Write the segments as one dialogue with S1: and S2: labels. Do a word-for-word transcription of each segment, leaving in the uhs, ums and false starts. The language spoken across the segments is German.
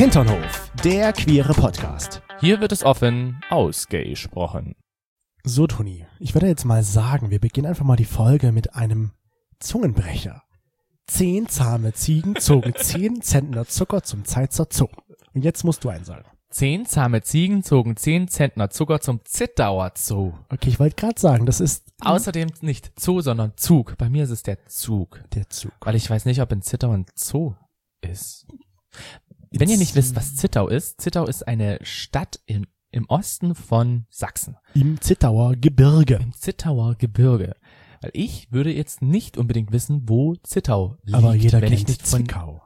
S1: Hinternhof, der queere Podcast.
S2: Hier wird es offen ausgesprochen.
S1: So, Toni, ich würde jetzt mal sagen, wir beginnen einfach mal die Folge mit einem Zungenbrecher. Zehn zahme Ziegen zogen zehn Zentner Zucker zum Zeitzer Zoo. Und jetzt musst du einen sagen.
S2: Zehn zahme Ziegen zogen zehn Zentner Zucker zum Zittauer Zoo.
S1: Okay, ich wollte gerade sagen, das ist...
S2: Außerdem nicht Zoo, sondern Zug. Bei mir ist es der Zug.
S1: Der Zug.
S2: Weil ich weiß nicht, ob in Zittau ein Zoo ist. Wenn ihr nicht wisst, was Zittau ist, Zittau ist eine Stadt im, im Osten von Sachsen.
S1: Im Zittauer Gebirge.
S2: Im Zittauer Gebirge. Weil ich würde jetzt nicht unbedingt wissen, wo Zittau liegt.
S1: Aber jeder
S2: wenn
S1: kennt
S2: ich nicht von
S1: Zwickau.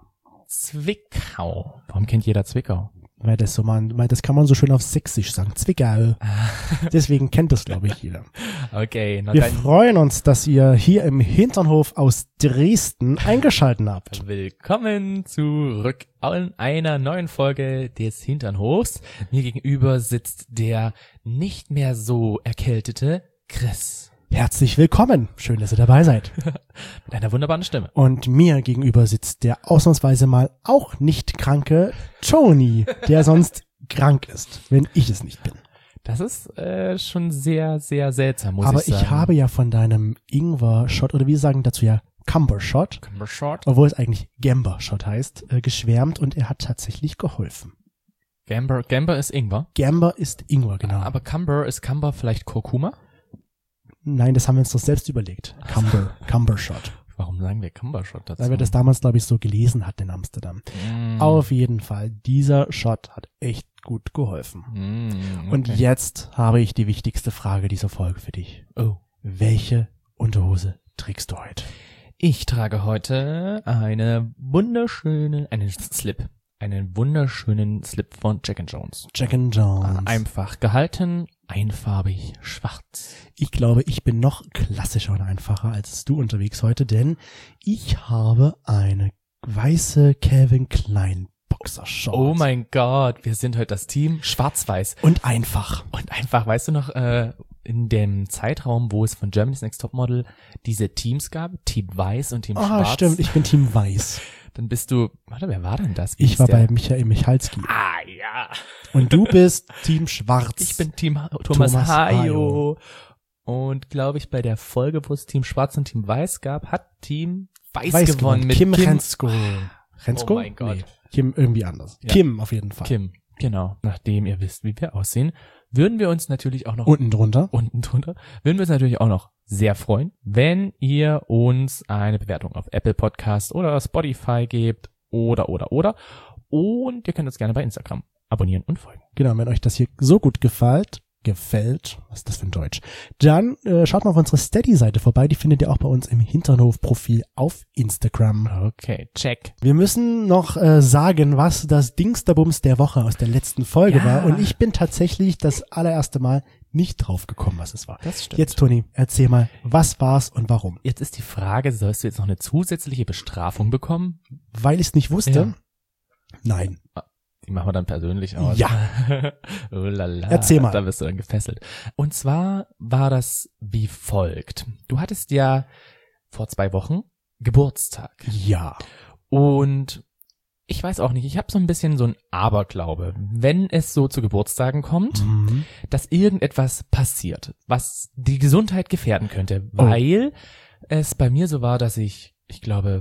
S2: Zwickau. Warum kennt jeder Zwickau?
S1: Weil das so man, weil das kann man so schön auf Sächsisch sagen. Zwickau. Deswegen kennt das, glaube ich, jeder.
S2: Okay. Na
S1: Wir
S2: dann
S1: freuen uns, dass ihr hier im Hinternhof aus Dresden eingeschalten habt.
S2: willkommen zurück in einer neuen Folge des Hinternhofs. Mir gegenüber sitzt der nicht mehr so erkältete Chris.
S1: Herzlich willkommen. Schön, dass ihr dabei seid.
S2: Mit einer wunderbaren Stimme.
S1: Und mir gegenüber sitzt der ausnahmsweise mal auch nicht kranke Tony, der sonst krank ist, wenn ich es nicht bin.
S2: Das ist äh, schon sehr, sehr seltsam, muss
S1: Aber
S2: ich sagen.
S1: ich habe ja von deinem Ingwer-Shot, oder wir sagen dazu ja Cumber-Shot,
S2: Cumber-Shot?
S1: obwohl es eigentlich Gamba-Shot heißt, äh, geschwärmt und er hat tatsächlich geholfen.
S2: Gamber, Gamber ist Ingwer.
S1: Gamba ist Ingwer, genau.
S2: Aber Cumber, ist Cumber vielleicht Kurkuma?
S1: Nein, das haben wir uns doch selbst überlegt. Cumber, Cumber-Shot.
S2: Warum sagen wir Cumber-Shot dazu?
S1: Weil wir das damals, glaube ich, so gelesen hatten in Amsterdam.
S2: Mm.
S1: Auf jeden Fall, dieser Shot hat echt gut geholfen.
S2: Mm, okay.
S1: Und jetzt habe ich die wichtigste Frage dieser Folge für dich.
S2: Oh.
S1: Welche Unterhose trägst du heute?
S2: Ich trage heute eine wunderschöne, einen Slip. Einen wunderschönen Slip von Jack and Jones.
S1: Jack and Jones.
S2: Einfach gehalten, einfarbig, schwarz.
S1: Ich glaube, ich bin noch klassischer und einfacher als du unterwegs heute, denn ich habe eine weiße Calvin Klein Boxershort.
S2: Oh mein Gott, wir sind heute das Team schwarz-weiß.
S1: Und einfach.
S2: Und einfach, weißt du noch, äh, in dem Zeitraum, wo es von Germany's Next Topmodel diese Teams gab, Team Weiß und Team
S1: Ah,
S2: Schwarz.
S1: stimmt, ich bin Team Weiß.
S2: Dann bist du, warte, wer war denn das? Wie
S1: Ich
S2: hieß
S1: war
S2: der?
S1: bei Michael Michalski.
S2: Ah, ja.
S1: Und du bist Team Schwarz.
S2: Ich bin Team ha- Thomas,
S1: Thomas
S2: Hayo.
S1: Hayo.
S2: Und glaube ich, bei der Folge, wo es Team Schwarz und Team Weiß gab, hat Team Weiß,
S1: Weiß
S2: gewonnen mit
S1: Kim,
S2: Kim
S1: Rensko. Rensko?
S2: Oh mein Gott.
S1: Nee, Kim irgendwie anders.
S2: Ja.
S1: Kim auf jeden Fall.
S2: Kim, genau. Nachdem ihr wisst, wie wir aussehen, würden wir uns natürlich auch noch
S1: Unten drunter.
S2: unten drunter, würden wir uns natürlich auch noch sehr freuen, wenn ihr uns eine Bewertung auf Apple Podcast oder Spotify gebt oder, oder, oder. Und ihr könnt uns gerne bei Instagram abonnieren und folgen.
S1: Genau, wenn euch das hier so gut gefällt, gefällt, was ist das für ein Deutsch, dann äh, schaut mal auf unsere Steady-Seite vorbei, die findet ihr auch bei uns im Hinternhof-Profil auf Instagram.
S2: Okay, check.
S1: Wir müssen noch äh, sagen, was das Dingsterbums der Woche aus der letzten Folge
S2: Ja.
S1: war, und ich bin tatsächlich das allererste Mal nicht drauf gekommen, was es war.
S2: Das stimmt.
S1: Jetzt, Toni, erzähl mal, was war's und warum?
S2: Jetzt ist die Frage, sollst du jetzt noch eine zusätzliche Bestrafung bekommen?
S1: Weil ich es nicht wusste?
S2: Ja.
S1: Nein.
S2: Die machen wir dann persönlich aus.
S1: Ja.
S2: Oh lala,
S1: Erzähl mal.
S2: Da wirst du dann gefesselt. Und zwar war das wie folgt. Du hattest ja vor zwei Wochen Geburtstag.
S1: Ja.
S2: Und ich weiß auch nicht, ich habe so ein bisschen so ein Aberglaube, wenn es so zu Geburtstagen kommt,
S1: Mhm.
S2: dass irgendetwas passiert, was die Gesundheit gefährden könnte,
S1: Oh.
S2: weil es bei mir so war, dass ich, ich glaube,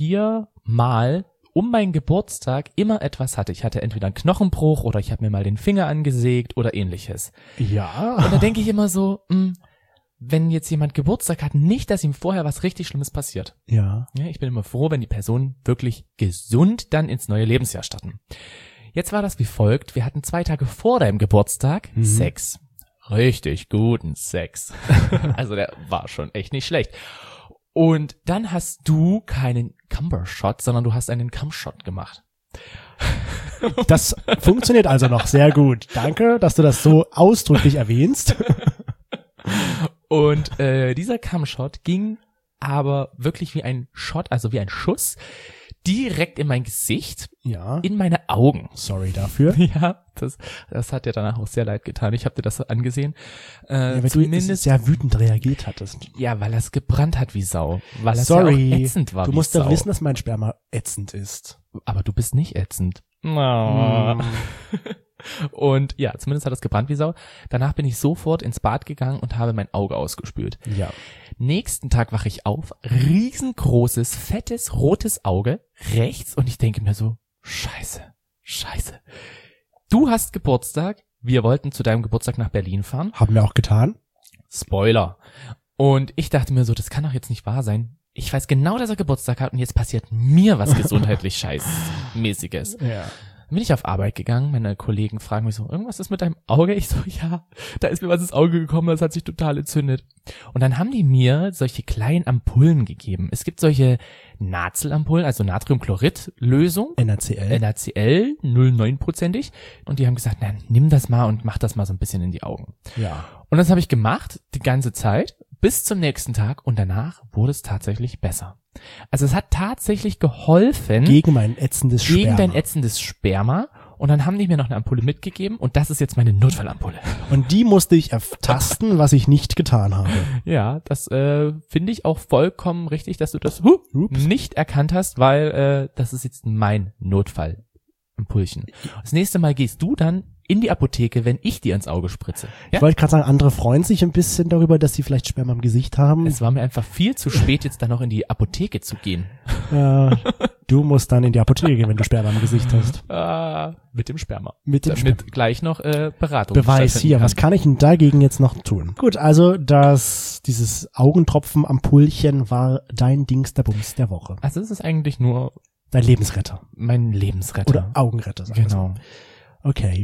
S2: viermal um meinen Geburtstag immer etwas hatte. Ich hatte entweder einen Knochenbruch oder ich habe mir mal den Finger angesägt oder ähnliches.
S1: Ja.
S2: Und da denke ich immer so, mh, wenn jetzt jemand Geburtstag hat, nicht, dass ihm vorher was richtig Schlimmes passiert.
S1: Ja.
S2: Ja, ich bin immer froh, wenn die Personen wirklich gesund dann ins neue Lebensjahr starten. Jetzt war das wie folgt. Wir hatten zwei Tage vor deinem Geburtstag
S1: Mhm.
S2: Sex. Richtig guten Sex. Also der war schon echt nicht schlecht. Und dann hast du keinen Cumber-Shot, sondern du hast einen Cum-Shot gemacht.
S1: Das funktioniert also noch sehr gut. Danke, dass du das so ausdrücklich erwähnst.
S2: Und äh, dieser Cum-Shot ging aber wirklich wie ein Shot, also wie ein Schuss, direkt in mein Gesicht,
S1: Ja.
S2: in meine Augen.
S1: Sorry dafür.
S2: Ja, das, das hat dir danach auch sehr leid getan. Ich habe dir das angesehen. Äh,
S1: Ja, weil du sehr wütend reagiert hattest.
S2: ja, weil es gebrannt hat wie Sau. Weil es
S1: Sorry.
S2: ja auch ätzend war
S1: Du
S2: wie
S1: musst
S2: Sau.
S1: doch wissen, dass mein Sperma ätzend ist.
S2: Aber du bist nicht ätzend. Oh.
S1: Mm.
S2: Und ja, zumindest hat es gebrannt wie Sau. Danach bin ich sofort ins Bad gegangen und habe mein Auge ausgespült.
S1: Ja.
S2: Nächsten Tag wache ich auf, riesengroßes, fettes, rotes Auge rechts und ich denke mir so, scheiße, scheiße. Du hast Geburtstag, wir wollten zu deinem Geburtstag nach Berlin fahren.
S1: Haben wir auch getan.
S2: Spoiler. Und ich dachte mir so, das kann doch jetzt nicht wahr sein. Ich weiß genau, dass er Geburtstag hat und jetzt passiert mir was gesundheitlich Scheißmäßiges.
S1: Ja.
S2: Dann bin ich auf Arbeit gegangen, meine Kollegen fragen mich so, irgendwas ist mit deinem Auge? Ich so, ja, da ist mir was ins Auge gekommen, das hat sich total entzündet. Und dann haben die mir solche kleinen Ampullen gegeben. Es gibt solche Nazelampullen, also Natriumchlorid-Lösung.
S1: N A C L.
S2: N A C L, null Komma neun prozentig. Und die haben gesagt, na, nimm das mal und mach das mal so ein bisschen in die Augen.
S1: Ja.
S2: Und das habe ich gemacht, die ganze Zeit, bis zum nächsten Tag. Und danach wurde es tatsächlich besser. Also es hat tatsächlich geholfen.
S1: Gegen mein ätzendes Sperma.
S2: Gegen dein ätzendes Sperma. Und dann haben die mir noch eine Ampulle mitgegeben. Und das ist jetzt meine Notfallampulle.
S1: Und die musste ich ertasten, was ich nicht getan habe.
S2: Ja, das äh, finde ich auch vollkommen richtig, dass du das huh, nicht erkannt hast, weil äh, das ist jetzt mein Notfallampulchen. Das nächste Mal gehst du dann in die Apotheke, wenn ich dir ins Auge spritze. Ja?
S1: Ich wollte gerade sagen, andere freuen sich ein bisschen darüber, dass sie vielleicht Sperma im Gesicht haben.
S2: Es war mir einfach viel zu spät, jetzt dann noch in die Apotheke zu gehen.
S1: Äh, du musst dann in die Apotheke, wenn du Sperma im Gesicht hast.
S2: Äh, mit dem Sperma.
S1: Mit dem
S2: Damit
S1: Sperma.
S2: gleich noch äh, Beratung.
S1: Beweis
S2: stattfinden
S1: hier,
S2: kann.
S1: was kann ich denn dagegen jetzt noch tun? Gut, also das dieses Augentropfen-Ampulchen war dein Dings der Bums der Woche.
S2: Also es ist eigentlich nur
S1: Dein Lebensretter.
S2: mein Lebensretter.
S1: Oder Augenretter. Sagen wir so.
S2: Genau.
S1: Okay.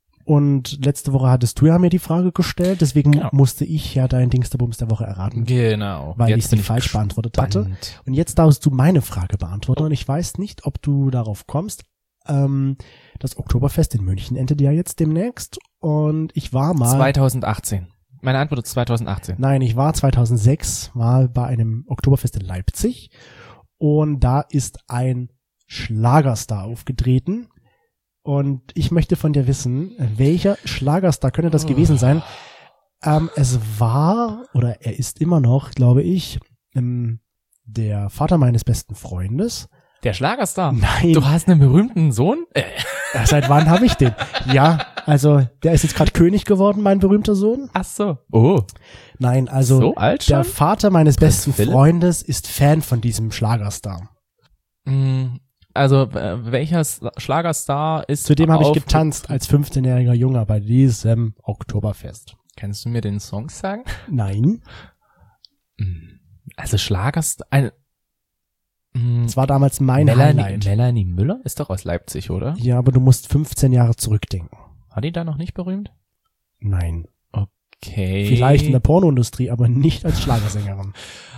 S1: Und letzte Woche hattest du ja mir die Frage gestellt, deswegen
S2: Genau.
S1: musste ich ja dein Dings der Bums der Woche erraten,
S2: Genau.
S1: weil ich
S2: Jetzt
S1: sie
S2: bin
S1: falsch beantwortet hatte.
S2: gespannt.
S1: Und jetzt darfst du meine Frage beantworten und ich weiß nicht, ob du darauf kommst. Ähm, das Oktoberfest in München endet ja jetzt demnächst und ich war mal...
S2: zweitausendachtzehn. Meine Antwort ist zweitausendachtzehn.
S1: Nein, ich war zweitausendsechs mal bei einem Oktoberfest in Leipzig und da ist ein Schlagerstar aufgetreten und ich möchte von dir wissen, welcher Schlagerstar könnte das gewesen sein? Ähm, es war, oder er ist immer noch, glaube ich, ähm, der Vater meines besten Freundes.
S2: Der Schlagerstar.
S1: Nein.
S2: Du hast einen berühmten Sohn? Äh.
S1: Ja, seit wann habe ich den? Ja, also der ist jetzt gerade König geworden, mein berühmter Sohn.
S2: Ach so. Oh.
S1: Nein, also
S2: So alt
S1: der
S2: schon?
S1: Vater meines besten
S2: Philipp?
S1: Freundes ist Fan von diesem Schlagerstar.
S2: Mm, Also, äh, welcher S- Schlagerstar ist
S1: Zudem habe ich
S2: auf-
S1: getanzt als fünfzehnjähriger Junge bei diesem Oktoberfest.
S2: Kannst du mir den Song sagen?
S1: Nein,
S2: Also Schlagerstar, ein, mm,
S1: es war damals mein
S2: Melanie,
S1: Highlight.
S2: Melanie Müller ist doch aus Leipzig, oder?
S1: Ja, aber du musst fünfzehn Jahre zurückdenken.
S2: War die da noch nicht berühmt?
S1: Nein.
S2: Okay.
S1: Vielleicht in der Pornoindustrie, aber nicht als Schlagersängerin.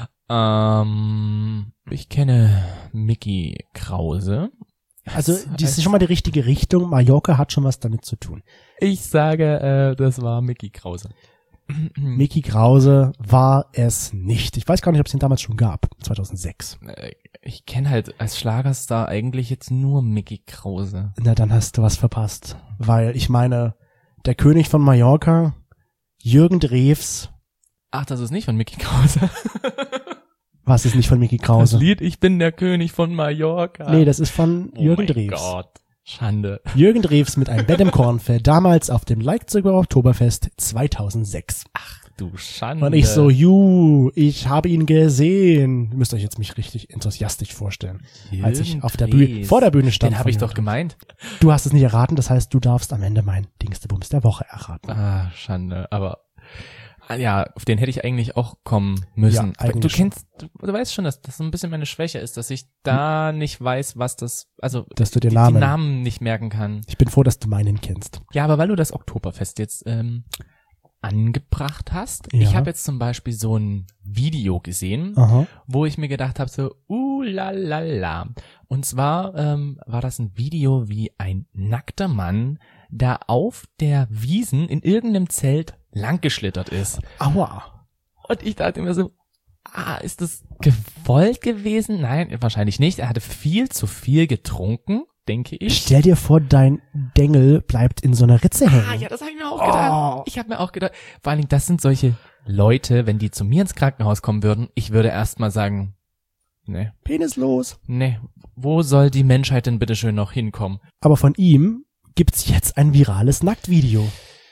S2: Ähm, ich kenne Micky Krause.
S1: Also, das ist schon mal die richtige Richtung. Mallorca hat schon was damit zu tun.
S2: Ich sage, äh, das war Micky Krause.
S1: Micky Krause war es nicht. Ich weiß gar nicht, ob es ihn damals schon gab. zweitausendsechs.
S2: Äh, Ich kenne halt als Schlagerstar eigentlich jetzt nur Micky Krause.
S1: Na, dann hast du was verpasst. Weil, ich meine, der König von Mallorca, Jürgen Drews,
S2: Ach, das ist nicht von Micky Krause.
S1: was ist nicht von Micky
S2: Das
S1: Krause?
S2: Lied Ich bin der König von Mallorca.
S1: Nee, das ist von
S2: oh
S1: Jürgen
S2: mein
S1: Drews.
S2: Gott. Schande.
S1: Jürgen Drews mit einem Bett im Kornfeld, damals auf dem Leipziger Oktoberfest zweitausendsechs.
S2: Du Schande.
S1: Und ich so, ju, ich habe ihn gesehen. Ihr müsst euch jetzt mich richtig enthusiastisch vorstellen. Als ich auf der Bühne,
S2: Drews.
S1: vor der Bühne stand.
S2: Den habe ich
S1: von
S2: doch gemeint.
S1: Du hast es nicht erraten, das heißt, du darfst am Ende mein Dingstebums der Woche erraten.
S2: Ah, Schande. Aber ah, ja, auf den hätte ich eigentlich auch kommen müssen.
S1: Ja,
S2: Aber du
S1: eigentlich
S2: kennst, du, du weißt schon, dass das so ein bisschen meine Schwäche ist, dass ich da nicht weiß, was das, also
S1: Dass du den
S2: die,
S1: Namen-
S2: die Namen nicht merken kann.
S1: Ich bin froh, dass du meinen kennst.
S2: Ja, aber weil du das Oktoberfest jetzt ähm, angebracht hast,
S1: Ja.
S2: ich habe jetzt zum Beispiel so ein Video gesehen,
S1: Aha.
S2: wo ich mir gedacht habe, so, uh, la, la, la. Und zwar ähm, war das ein Video, wie ein nackter Mann da auf der Wiesn in irgendeinem Zelt langgeschlittert ist.
S1: Aua.
S2: Und ich dachte mir so, ah, ist das gewollt gewesen? Nein, wahrscheinlich nicht. Er hatte viel zu viel getrunken, denke ich.
S1: Stell dir vor, dein Dengel bleibt in so einer Ritze hängen.
S2: Ah, ja, das habe ich mir auch gedacht.
S1: Oh.
S2: Ich habe mir auch gedacht, vor allen Dingen, das sind solche Leute, wenn die zu mir ins Krankenhaus kommen würden, ich würde erstmal sagen, Nee.
S1: Penislos.
S2: Nee. Wo soll die Menschheit denn bitte schön noch hinkommen?
S1: Aber von ihm gibt's jetzt ein virales Nacktvideo.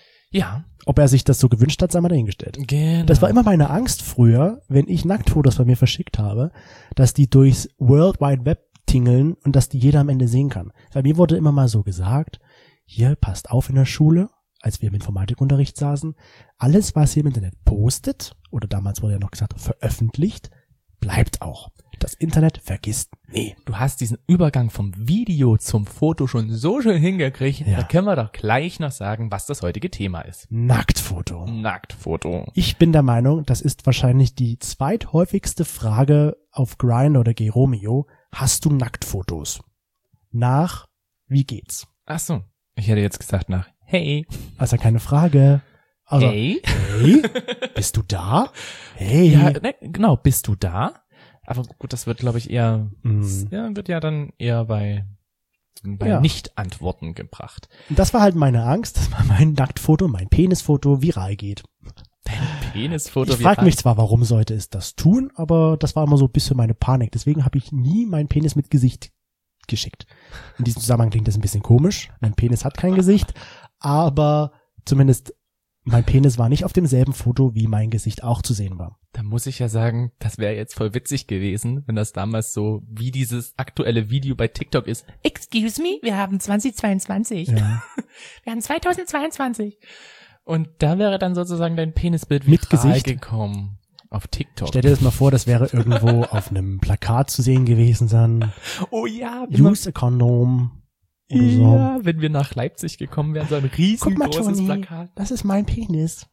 S2: Ja.
S1: Ob er sich das so gewünscht hat, sei mal dahingestellt.
S2: Genau.
S1: Das war immer meine Angst früher, wenn ich Nacktfotos bei mir verschickt habe, dass die durchs World Wide Web tingeln und dass die jeder am Ende sehen kann. Bei mir wurde immer mal so gesagt, hier, passt auf in der Schule, als wir im Informatikunterricht saßen, alles, was ihr im Internet postet, oder damals wurde ja noch gesagt, veröffentlicht, bleibt auch. Das Internet vergisst nie.
S2: Du hast diesen Übergang vom Video zum Foto schon so schön hingekriegt.
S1: Ja.
S2: Da können wir doch gleich noch sagen, was das heutige Thema ist.
S1: Nacktfoto.
S2: Nacktfoto.
S1: Ich bin der Meinung, das ist wahrscheinlich die zweithäufigste Frage auf Grindr oder Geromeo. Hast du Nacktfotos? Nach, wie geht's?
S2: Ach so. Ich hätte jetzt gesagt nach, hey.
S1: Also keine Frage. Also,
S2: Hey.
S1: Hey? Bist du da? Hey.
S2: Ja, ne, genau, bist du da? Aber gut, das wird, glaube ich, eher,
S1: Mhm.
S2: ja, wird ja dann eher bei, bei
S1: Ja.
S2: Nicht-Antworten gebracht.
S1: Und das war halt meine Angst, dass mal mein Nacktfoto, mein Penisfoto viral geht.
S2: Dein Penisfoto.
S1: Ich
S2: wie
S1: frage mich
S2: rein-
S1: zwar, warum sollte es das tun, aber das war immer so ein bisschen meine Panik. Deswegen habe ich nie meinen Penis mit Gesicht geschickt. In diesem Zusammenhang klingt das ein bisschen komisch. Mein Penis hat kein Gesicht, aber zumindest mein Penis war nicht auf demselben Foto, wie mein Gesicht auch zu sehen war.
S2: Da muss ich ja sagen, das wäre jetzt voll witzig gewesen, wenn das damals so wie dieses aktuelle Video bei TikTok ist.
S3: Excuse me, wir haben zweitausendzweiundzwanzig.
S1: Ja.
S3: Wir haben zweitausendzweiundzwanzig.
S2: Und da wäre dann sozusagen dein Penisbild
S1: Mit
S2: viral
S1: Gesicht?
S2: gekommen. Auf TikTok.
S1: Stell dir das mal vor, das wäre irgendwo auf einem Plakat zu sehen gewesen dann.
S2: Oh ja, immer,
S1: Use a condom. Oder so.
S2: ja, wenn wir nach Leipzig gekommen wären, so ein
S1: Guck mal,
S2: riesengroßes
S1: Toni,
S2: Plakat.
S1: das ist mein Penis.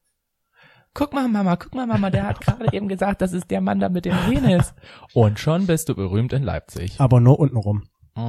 S3: Guck mal, Mama, guck mal, Mama, der hat gerade eben gesagt, das ist der Mann da mit dem Penis.
S2: Und schon bist du berühmt in Leipzig.
S1: Aber nur untenrum.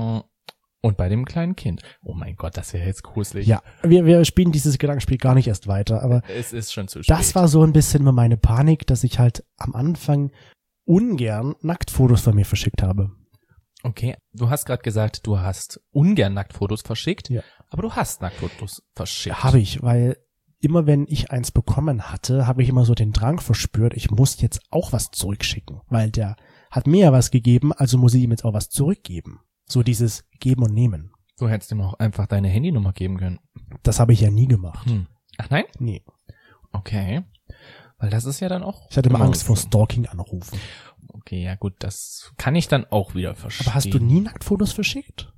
S2: Und bei dem kleinen Kind. Oh mein Gott, das wäre jetzt gruselig.
S1: Ja, wir, wir spielen dieses Gedankenspiel gar nicht erst weiter, aber
S2: Es ist schon zu spät.
S1: das war so ein bisschen immer meine Panik, dass ich halt am Anfang ungern Nacktfotos von mir verschickt habe.
S2: Okay, du hast gerade gesagt, du hast ungern Nacktfotos verschickt,
S1: Ja.
S2: aber du hast Nacktfotos verschickt.
S1: Habe ich, weil immer wenn ich eins bekommen hatte, habe ich immer so den Drang verspürt, ich muss jetzt auch was zurückschicken, weil der hat mir ja was gegeben, also muss ich ihm jetzt auch was zurückgeben. So dieses Geben und Nehmen.
S2: Du hättest ihm auch einfach deine Handynummer geben können.
S1: Das habe ich ja nie gemacht.
S2: Hm. Ach nein?
S1: Nee.
S2: Okay. Weil das ist ja dann auch...
S1: Ich hatte immer
S2: immer
S1: Angst vor
S2: so.
S1: Stalking-Anrufen.
S2: Okay, ja gut, das kann ich dann auch wieder verstehen.
S1: Aber hast du nie Nacktfotos verschickt?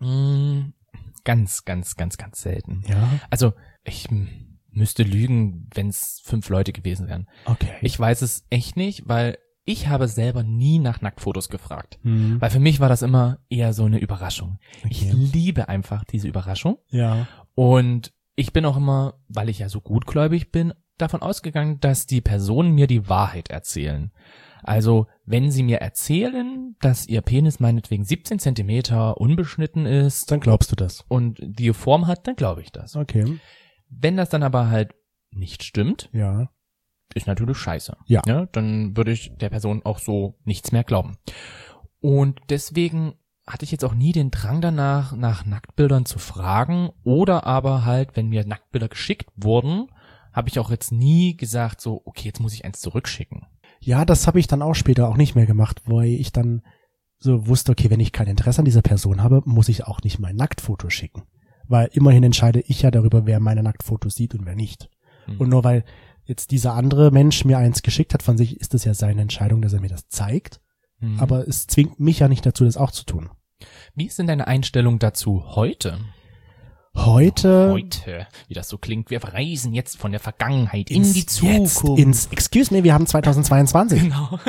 S2: Mm, ganz, ganz, ganz, ganz selten.
S1: Ja.
S2: Also, ich m- müsste lügen, wenn es fünf Leute gewesen wären.
S1: Okay.
S2: Ich weiß es echt nicht, weil ich habe selber nie nach Nacktfotos gefragt.
S1: Hm.
S2: Weil für mich war das immer eher so eine Überraschung. Ich
S1: Okay.
S2: liebe einfach diese Überraschung.
S1: Ja.
S2: Und ich bin auch immer, weil ich ja so gutgläubig bin, davon ausgegangen, dass die Personen mir die Wahrheit erzählen. Also, wenn sie mir erzählen, dass ihr Penis meinetwegen siebzehn Zentimeter unbeschnitten ist
S1: Dann glaubst du das.
S2: und die Form hat, dann glaube ich das.
S1: Okay.
S2: Wenn das dann aber halt nicht stimmt,
S1: Ja.
S2: ist natürlich scheiße.
S1: Ja.
S2: Ja, dann würde ich der Person auch so nichts mehr glauben. Und deswegen hatte ich jetzt auch nie den Drang danach, nach Nacktbildern zu fragen oder aber halt, wenn mir Nacktbilder geschickt wurden, habe ich auch jetzt nie gesagt so, okay, jetzt muss ich eins zurückschicken.
S1: Ja, das habe ich dann auch später auch nicht mehr gemacht, weil ich dann so wusste, okay, wenn ich kein Interesse an dieser Person habe, muss ich auch nicht mein Nacktfoto schicken. Weil immerhin entscheide ich ja darüber, wer meine Nacktfotos sieht und wer nicht.
S2: Hm.
S1: Und nur weil jetzt dieser andere Mensch mir eins geschickt hat, von sich ist es ja seine Entscheidung, dass er mir das zeigt.
S2: Mhm.
S1: Aber es zwingt mich ja nicht dazu, das auch zu tun.
S2: Wie ist denn deine Einstellung dazu heute?
S1: Heute,
S2: Heute, wie das so klingt, wir reisen jetzt von der Vergangenheit in
S1: ins
S2: die
S1: Jetzt,
S2: Zukunft.
S1: ins, excuse me, wir haben zweitausendzweiundzwanzig.
S2: Genau.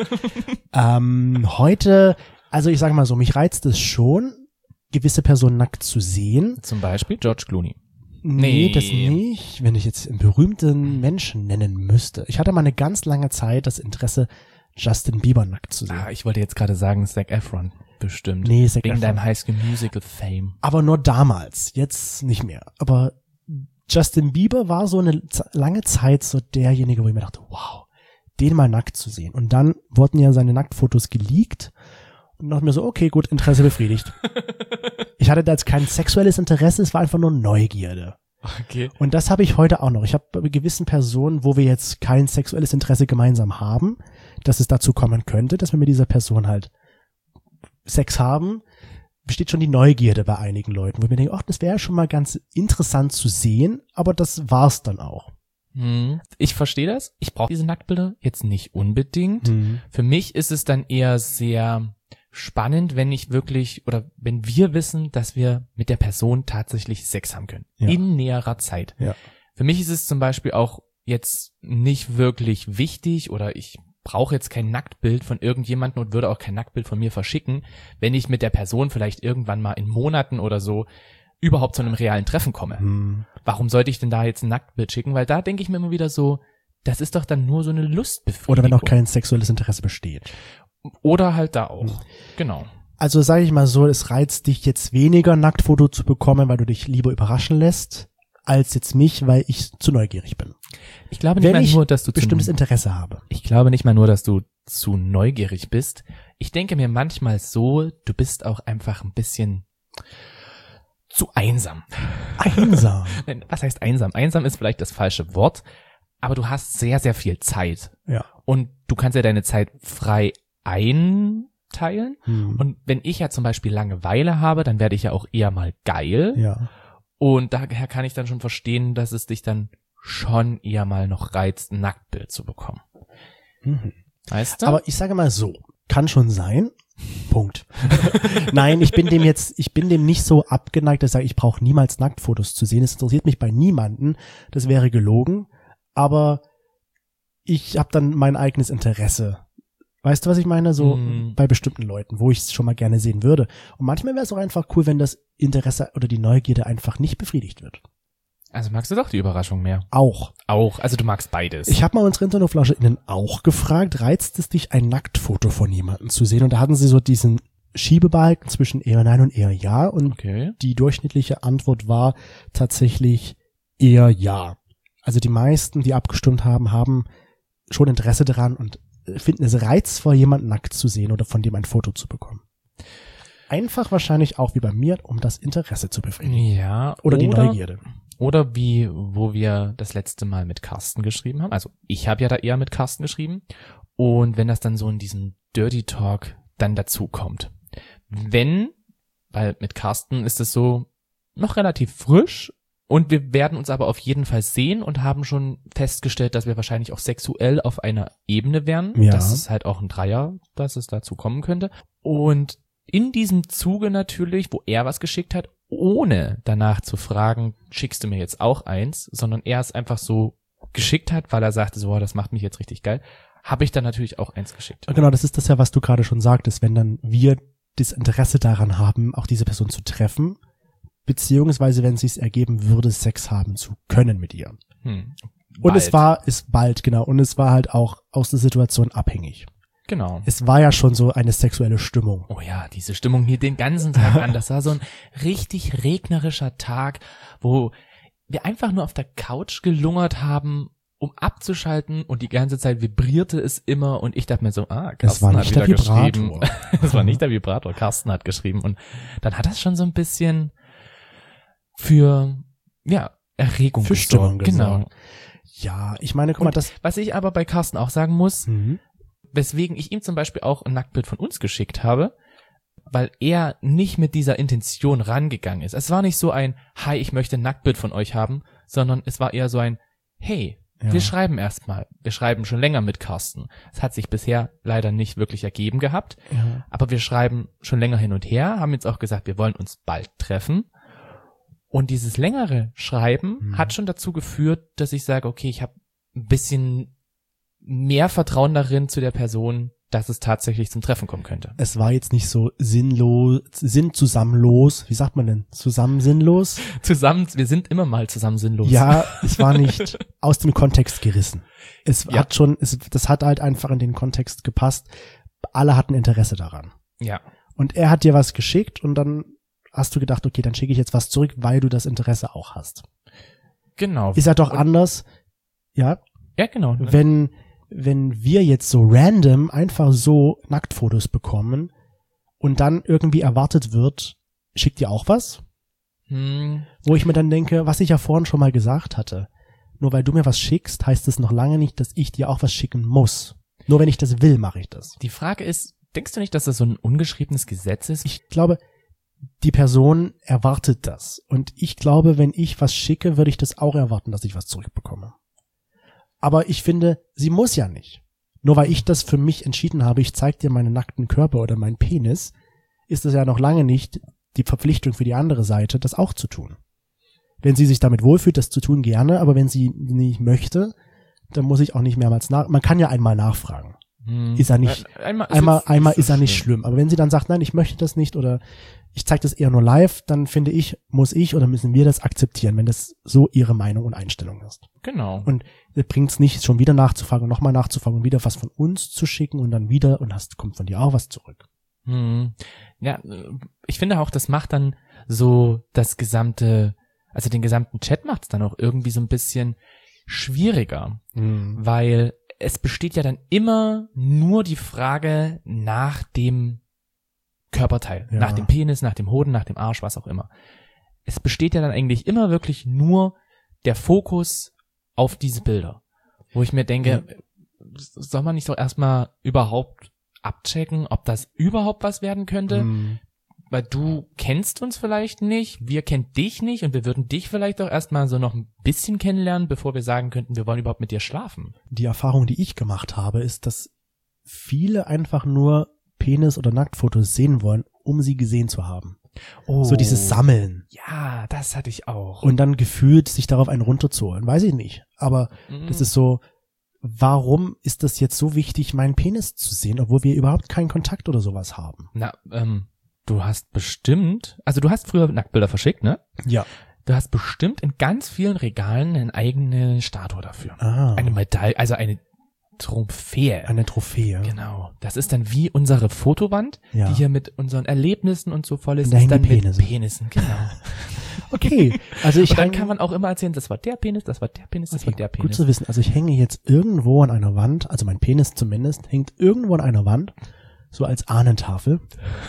S1: Ähm, heute, also ich sage mal so, mich reizt es schon, gewisse Personen nackt zu sehen.
S2: Zum Beispiel George Clooney.
S1: Nee,
S2: Nee.
S1: das nicht, wenn ich jetzt einen berühmten Menschen nennen müsste. Ich hatte mal eine ganz lange Zeit das Interesse, Justin Bieber nackt zu sehen.
S2: Ah, ich wollte jetzt gerade sagen Zac Efron. Bestimmt.
S1: Nee, Zac
S2: Wegen
S1: Efron.
S2: deinem High School Musical Fame.
S1: Aber nur damals, jetzt nicht mehr. Aber Justin Bieber war so eine z- lange Zeit so derjenige, wo ich mir dachte, wow, den mal nackt zu sehen. Und dann wurden ja seine Nacktfotos geleakt und dachte mir so, okay, gut, Interesse befriedigt. Ich hatte da jetzt kein sexuelles Interesse, es war einfach nur Neugierde.
S2: Okay.
S1: Und das habe ich heute auch noch. Ich habe bei gewissen Personen, wo wir jetzt kein sexuelles Interesse gemeinsam haben, dass es dazu kommen könnte, dass wir mit dieser Person halt Sex haben, besteht schon die Neugierde bei einigen Leuten, wo ich mir denke, ach, das wäre schon mal ganz interessant zu sehen, aber das war's dann auch.
S2: Hm. Ich verstehe das. Ich brauche diese Nacktbilder jetzt nicht unbedingt.
S1: Mhm.
S2: Für mich ist es dann eher sehr spannend, wenn ich wirklich oder wenn wir wissen, dass wir mit der Person tatsächlich Sex haben können.
S1: Ja.
S2: In näherer Zeit.
S1: Ja.
S2: Für mich ist es zum Beispiel auch jetzt nicht wirklich wichtig oder ich brauche jetzt kein Nacktbild von irgendjemandem und würde auch kein Nacktbild von mir verschicken, wenn ich mit der Person vielleicht irgendwann mal in Monaten oder so überhaupt zu einem realen Treffen komme.
S1: Mhm.
S2: Warum sollte ich denn da jetzt ein Nacktbild schicken? Weil da denke ich mir immer wieder so, das ist doch dann nur so eine Lustbefriedigung.
S1: Oder wenn auch kein sexuelles Interesse besteht.
S2: Oder halt da auch. Genau.
S1: Also sage ich mal so, es reizt dich jetzt weniger, Nacktfoto zu bekommen, weil du dich lieber überraschen lässt, als jetzt mich, weil ich zu neugierig bin.
S2: Ich glaube nicht
S1: Wenn
S2: mal
S1: ich
S2: nur, dass du
S1: bestimmtes
S2: zu,
S1: Interesse habe.
S2: ich glaube nicht mal nur, dass du zu neugierig bist. Ich denke mir manchmal so, du bist auch einfach ein bisschen zu einsam.
S1: Einsam.
S2: Nein, was heißt einsam? Einsam ist vielleicht das falsche Wort, aber du hast sehr, sehr viel Zeit.
S1: Ja.
S2: Und du kannst ja deine Zeit frei einteilen.
S1: Hm.
S2: Und wenn ich ja zum Beispiel Langeweile habe, dann werde ich ja auch eher mal geil.
S1: Ja.
S2: Und daher kann ich dann schon verstehen, dass es dich dann schon eher mal noch reizt, ein Nacktbild zu bekommen.
S1: Mhm.
S2: Weißt du?
S1: Aber ich sage mal so, kann schon sein. Punkt. Nein, ich bin dem jetzt, ich bin dem nicht so abgeneigt, dass ich sage, ich brauche niemals Nacktfotos zu sehen. Es interessiert mich bei niemanden. Das wäre gelogen. Aber ich habe dann mein eigenes Interesse. Weißt du, was ich meine? So
S2: Mm.
S1: bei bestimmten Leuten, wo ich es schon mal gerne sehen würde. Und manchmal wäre es auch einfach cool, wenn das Interesse oder die Neugierde einfach nicht befriedigt wird.
S2: also magst du doch die Überraschung mehr.
S1: Auch.
S2: Auch, also du magst beides.
S1: Ich habe mal unsere InternetflascheInnen auch gefragt, reizt es dich, ein Nacktfoto von jemandem zu sehen? Und da hatten sie so diesen Schiebebalken zwischen eher nein und eher ja. Und
S2: okay.
S1: die durchschnittliche Antwort war tatsächlich eher ja. Also die meisten, die abgestimmt haben, haben schon Interesse daran und finden es reizvoll, jemanden nackt zu sehen oder von dem ein Foto zu bekommen. Einfach wahrscheinlich auch wie bei mir, um das Interesse zu befriedigen.
S2: Ja.
S1: Oder, die Neugierde.
S2: Oder wie, wo wir das letzte Mal mit Carsten geschrieben haben. Also ich habe ja da eher mit Carsten geschrieben. Und wenn das dann so in diesem Dirty Talk dann dazu kommt. Wenn, weil mit Carsten ist es so noch relativ frisch und wir werden uns aber auf jeden Fall sehen und haben schon festgestellt, dass wir wahrscheinlich auch sexuell auf einer Ebene wären.
S1: Ja.
S2: Das ist halt auch ein Dreier, dass es dazu kommen könnte. Und in diesem Zuge natürlich, wo er was geschickt hat, ohne danach zu fragen, schickst du mir jetzt auch eins, sondern er es einfach so geschickt hat, weil er sagte, so, das macht mich jetzt richtig geil, habe ich dann natürlich auch eins geschickt.
S1: Genau, das ist das ja, was du gerade schon sagtest, wenn dann wir das Interesse daran haben, auch diese Person zu treffen, beziehungsweise wenn es sich ergeben würde, Sex haben zu können mit ihr.
S2: Hm.
S1: Und es
S2: Bald.
S1: war, ist bald, genau, und es war halt auch aus der Situation abhängig.
S2: Genau.
S1: Es war ja schon so eine sexuelle Stimmung.
S2: Oh ja, diese Stimmung hier den ganzen Tag an. Das war so ein richtig regnerischer Tag, wo wir einfach nur auf der Couch gelungert haben, um abzuschalten und die ganze Zeit vibrierte es immer und ich dachte mir so, ah, Carsten
S1: war
S2: hat
S1: nicht
S2: wieder
S1: der
S2: geschrieben.
S1: Vibrator.
S2: Es war nicht der Vibrator, Carsten hat geschrieben und dann hat das schon so ein bisschen für, ja, Erregung
S1: Für Stimmung
S2: gesorgt. Genau.
S1: gesorgt. Ja, ich meine, guck mal,
S2: Und
S1: das,
S2: was ich aber bei Carsten auch sagen muss,
S1: mhm.
S2: weswegen ich ihm zum Beispiel auch ein Nacktbild von uns geschickt habe, weil er nicht mit dieser Intention rangegangen ist. Es war nicht so ein, hi, ich möchte ein Nacktbild von euch haben, sondern es war eher so ein, hey,
S1: Ja.
S2: wir schreiben erstmal. Wir schreiben schon länger mit Carsten. Es hat sich bisher leider nicht wirklich ergeben gehabt,
S1: Ja.
S2: aber wir schreiben schon länger hin und her, haben jetzt auch gesagt, wir wollen uns bald treffen. Und dieses längere Schreiben
S1: Mhm.
S2: hat schon dazu geführt, dass ich sage, okay, ich habe ein bisschen mehr Vertrauen darin zu der Person, dass es tatsächlich zum Treffen kommen könnte.
S1: Es war jetzt nicht so sinnlos, sinnzusammenlos, wie sagt man denn? Zusammen sinnlos?
S2: Zusammen, wir sind immer mal zusammen sinnlos.
S1: Ja, es war nicht aus dem Kontext gerissen. Es
S2: Ja.
S1: hat schon, es, das hat halt einfach in den Kontext gepasst. Alle hatten Interesse daran.
S2: Ja.
S1: Und er hat dir was geschickt und dann hast du gedacht, okay, dann schicke ich jetzt was zurück, weil du das Interesse auch hast.
S2: Genau.
S1: Ist ja doch
S2: Und-
S1: anders, ja,
S2: Ja, genau.
S1: wenn, wenn wir jetzt so random einfach so Nacktfotos bekommen und dann irgendwie erwartet wird, schickt ihr auch was?
S2: Hm,
S1: Wo ich mir dann denke, was ich ja vorhin schon mal gesagt hatte, nur weil du mir was schickst, heißt es noch lange nicht, dass ich dir auch was schicken muss. Nur wenn ich das will, mache ich das.
S2: die Frage ist, Denkst du nicht, dass das so ein ungeschriebenes Gesetz ist?
S1: Ich glaube, die Person erwartet das. Und ich glaube, wenn ich was schicke, würde ich das auch erwarten, dass ich was zurückbekomme. Aber ich finde, sie muss ja nicht. Nur weil ich das für mich entschieden habe, ich zeige dir meinen nackten Körper oder meinen Penis, ist es ja noch lange nicht die Verpflichtung für die andere Seite, das auch zu tun. Wenn sie sich damit wohlfühlt, das zu tun, gerne, aber wenn sie nicht möchte, dann muss ich auch nicht mehrmals nach. Man kann ja einmal nachfragen. Hm. Ist er nicht, einmal, einmal, einmal ist er nicht schlimm. Aber wenn sie dann sagt, nein, ich möchte das nicht oder ich zeige das eher nur live, dann finde ich, muss ich oder müssen wir das akzeptieren, wenn das so ihre Meinung und Einstellung ist.
S2: Genau.
S1: Und es bringt es nicht, schon wieder nachzufragen und nochmal nachzufragen und wieder was von uns zu schicken und dann wieder und hast, kommt von dir auch was zurück.
S2: Hm. Ja, ich finde auch, das macht dann so das gesamte, also den gesamten Chat macht es dann auch irgendwie so ein bisschen schwieriger, hm. weil es besteht ja dann immer nur die Frage nach dem Körperteil, ja. nach dem Penis, nach dem Hoden, nach dem Arsch, was auch immer. Es besteht ja dann eigentlich immer wirklich nur der Fokus auf diese Bilder, wo ich mir denke, ja. soll man nicht doch erstmal überhaupt abchecken, ob das überhaupt was werden könnte? Mhm. Weil du kennst uns vielleicht nicht, wir kennen dich nicht und wir würden dich vielleicht auch erstmal so noch ein bisschen kennenlernen, bevor wir sagen könnten, wir wollen überhaupt mit dir schlafen.
S1: Die Erfahrung, die ich gemacht habe, ist, dass viele einfach nur Penis- oder Nacktfotos sehen wollen, um sie gesehen zu haben. Oh. So dieses Sammeln.
S2: Ja, das hatte ich auch.
S1: Und dann gefühlt sich darauf einen runterzuholen. Weiß ich nicht. Aber mhm. das ist so, warum ist das jetzt so wichtig, meinen Penis zu sehen, obwohl wir überhaupt keinen Kontakt oder sowas haben?
S2: Na, ähm, du hast bestimmt, also du hast früher Nacktbilder verschickt, ne?
S1: Ja.
S2: Du hast bestimmt in ganz vielen Regalen eine eigene Statue dafür.
S1: Ah.
S2: Eine Medaille, also eine Trophäe.
S1: Eine Trophäe.
S2: Genau. Das ist dann wie unsere Fotowand,
S1: ja.
S2: die hier mit unseren Erlebnissen und so voll ist.
S1: Da
S2: ist dann
S1: Penisse.
S2: mit Penissen, genau.
S1: Okay. Also ich
S2: und dann
S1: häng...
S2: kann man auch immer erzählen, das war der Penis, das war der Penis, das
S1: okay,
S2: war der Penis.
S1: Gut zu wissen. Also ich hänge jetzt irgendwo an einer Wand, also mein Penis zumindest, hängt irgendwo an einer Wand, so als Ahnentafel.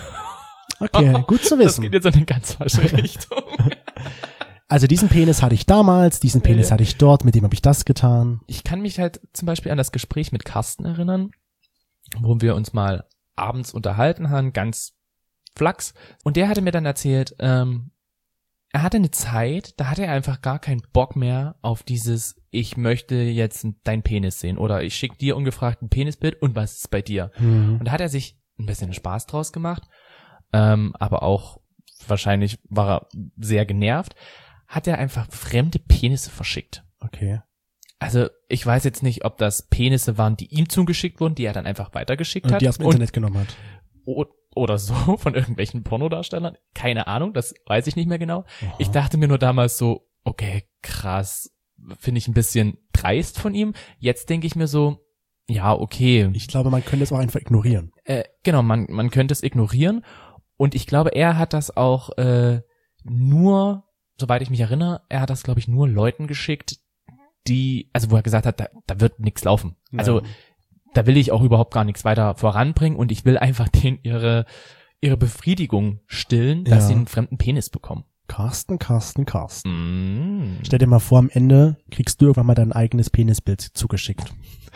S1: Okay, gut zu wissen.
S2: Das geht jetzt in eine ganz falsche Richtung.
S1: Also diesen Penis hatte ich damals, diesen Penis ja. hatte ich dort, mit dem habe ich das getan.
S2: Ich kann mich halt zum Beispiel an das Gespräch mit Carsten erinnern, wo wir uns mal abends unterhalten haben, ganz flachs. Und der hatte mir dann erzählt, ähm, er hatte eine Zeit, da hatte er einfach gar keinen Bock mehr auf dieses, ich möchte jetzt deinen Penis sehen oder ich schicke dir ungefragt ein Penisbild und was ist bei dir? Mhm. Und da hat er sich ein bisschen Spaß draus gemacht, ähm, aber auch wahrscheinlich war er sehr genervt, hat er einfach fremde Penisse verschickt.
S1: Okay.
S2: Also ich weiß jetzt nicht, ob das Penisse waren, die ihm zugeschickt wurden, die er dann einfach weitergeschickt
S1: und
S2: hat.
S1: Die er aus dem Internet genommen hat.
S2: Oder so, von irgendwelchen Pornodarstellern. Keine Ahnung, das weiß ich nicht mehr genau. Aha. Ich dachte mir nur damals so, okay, krass, finde ich ein bisschen dreist von ihm. Jetzt denke ich mir so, ja, okay.
S1: Ich glaube, man könnte es auch einfach ignorieren.
S2: Äh, genau, man man könnte es ignorieren. Und ich glaube, er hat das auch äh, nur... Soweit ich mich erinnere, er hat das, glaube ich, nur Leuten geschickt, die, also wo er gesagt hat, da, da wird nichts laufen. Ja. Also da will ich auch überhaupt gar nichts weiter voranbringen und ich will einfach denen ihre ihre Befriedigung stillen, dass ja. sie einen fremden Penis bekommen.
S1: Carsten, Carsten, Carsten.
S2: Mm.
S1: Stell dir mal vor, am Ende kriegst du irgendwann mal dein eigenes Penisbild zugeschickt.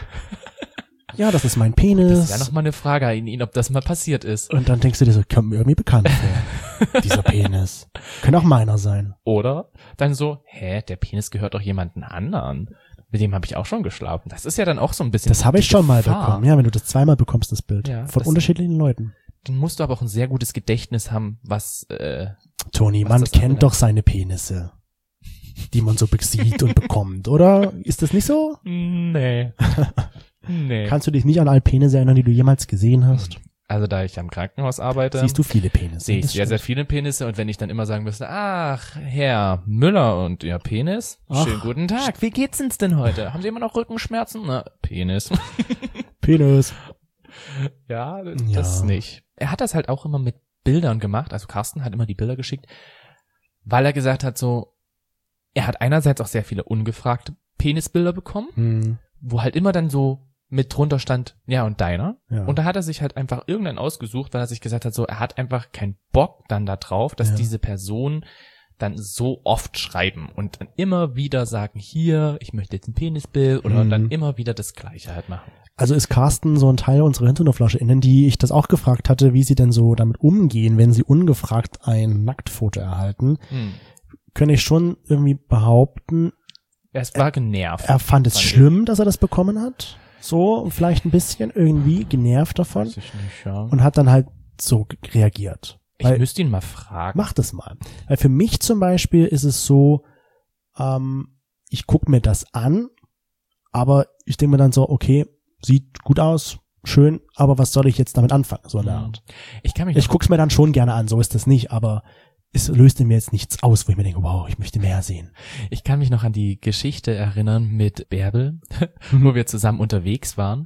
S1: Ja, das ist mein Penis.
S2: Das ist ja noch mal eine Frage an ihn, ob das mal passiert ist.
S1: Und dann denkst du dir so, kommt mir irgendwie bekannt vor. Dieser Penis. Könnte auch meiner sein.
S2: Oder dann so, hä, der Penis gehört doch jemanden anderen. Mit dem habe ich auch schon geschlafen. Das ist ja dann auch so ein bisschen...
S1: Das habe ich schon mal bekommen. Ja, wenn du das zweimal bekommst, das Bild.
S2: Ja,
S1: von
S2: das,
S1: unterschiedlichen Leuten.
S2: Dann musst du aber auch ein sehr gutes Gedächtnis haben, was... Äh,
S1: Toni, was man kennt doch seine Penisse, die man so sieht und bekommt, oder? Ist das nicht so?
S2: Nee. Nee.
S1: Kannst du dich nicht an alle Penisse erinnern, die du jemals gesehen hast?
S2: Also da ich am Krankenhaus arbeite,
S1: siehst du viele Penisse.
S2: Sehe ich sehr, sehr viele Penisse und wenn ich dann immer sagen müsste, ach, Herr Müller und Ihr Penis, ach, schönen guten Tag, wie geht's uns denn heute? Haben Sie immer noch Rückenschmerzen? Na, Penis.
S1: Penis.
S2: Ja, das ja. nicht. Er hat das halt auch immer mit Bildern gemacht, also Carsten hat immer die Bilder geschickt, weil er gesagt hat so, er hat einerseits auch sehr viele ungefragte Penisbilder bekommen,
S1: hm.
S2: wo halt immer dann so mit drunter stand, ja, und deiner.
S1: Ja.
S2: Und da hat er sich halt einfach irgendeinen ausgesucht, weil er sich gesagt hat, so, er hat einfach keinen Bock dann da drauf, dass
S1: ja.
S2: diese Person dann so oft schreiben und dann immer wieder sagen, hier, ich möchte jetzt ein Penisbild oder
S1: mhm.
S2: dann immer wieder das Gleiche halt machen.
S1: Also ist Carsten so ein Teil unserer HinternoflauscherInnen, die ich das auch gefragt hatte, wie sie denn so damit umgehen, wenn sie ungefragt ein Nacktfoto erhalten.
S2: Hm.
S1: Könnte ich schon irgendwie behaupten,
S2: Er war genervt.
S1: er fand es
S2: Fand ich.
S1: schlimm, dass er das bekommen hat. So, vielleicht ein bisschen irgendwie genervt davon.
S2: Weiß ich nicht, ja.
S1: Und hat dann halt so ge- reagiert.
S2: Ich
S1: Weil,
S2: müsste ihn mal fragen.
S1: mach das mal. Weil für mich zum Beispiel ist es so, ähm, ich guck mir das an, aber ich denke mir dann so, okay, sieht gut aus, schön, aber was soll ich jetzt damit anfangen? So in der Art.
S2: Ich kann mich
S1: Ich guck's mir dann schon gerne an, so ist das nicht, aber es löst in mir jetzt nichts aus, wo ich mir denke, wow, ich möchte mehr sehen.
S2: Ich kann mich noch an die Geschichte erinnern mit Bärbel, wo wir zusammen unterwegs waren.